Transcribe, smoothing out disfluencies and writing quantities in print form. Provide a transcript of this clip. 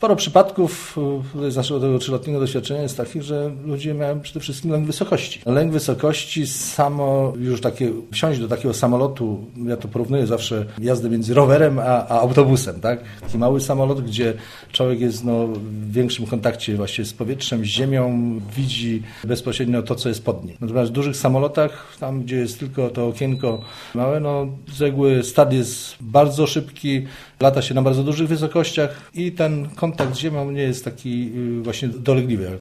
Sporo przypadków z naszego tego 3-letniego doświadczenia jest takich, że ludzie mają przede wszystkim lęk wysokości. Lęk wysokości, samo już takie, wsiąść do takiego samolotu, ja to porównuję zawsze jazdę między rowerem a autobusem, tak? Taki mały samolot, gdzie człowiek jest w większym kontakcie właśnie z powietrzem, z ziemią, widzi bezpośrednio to, co jest pod nim. Natomiast w dużych samolotach, tam gdzie jest tylko to okienko małe, z reguły start jest bardzo szybki, lata się na bardzo dużych wysokościach i ten kontakt z ziemią nie jest taki właśnie dolegliwy.